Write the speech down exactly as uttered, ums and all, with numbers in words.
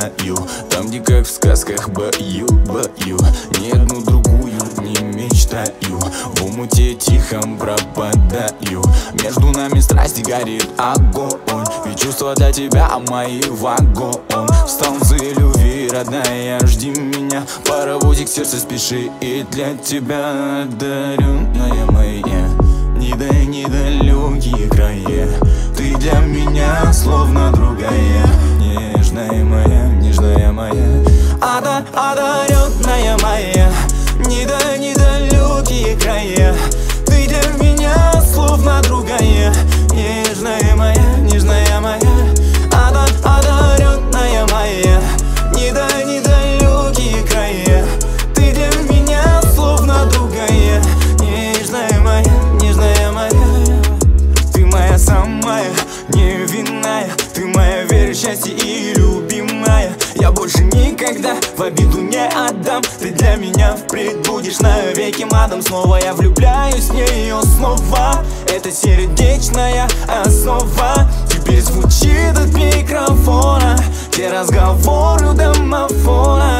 мечтаю. Там, где как в сказках бою, бою. Ни одну другую не мечтаю. В умуте тихом пропадаю. Между нами страсти горит огонь. Ведь чувства для тебя мои в огонь. Встал за любви, родная, жди меня. Паровозик сердце спеши, и для тебя одаренная моя. Не дай недалекие края. Ты для меня словно другая. Нежная моя, нежная моя. Ада, одаренная моя. Не дай недалекие края. Ты для меня словно другая. Нежная моя, нежная моя. Ада, одаренная моя. Не дай недалекие края. Ты для меня словно другая. Нежная моя, нежная моя. Ты моя самая невинная. Ты моя вера, счастье и любимая. Я больше никогда в обиду не отдам. Ты для меня впредь будешь навеки мадом. Снова я влюбляюсь в нее снова. Это сердечная основа. Теперь звучит от микрофона все разговоры домофона.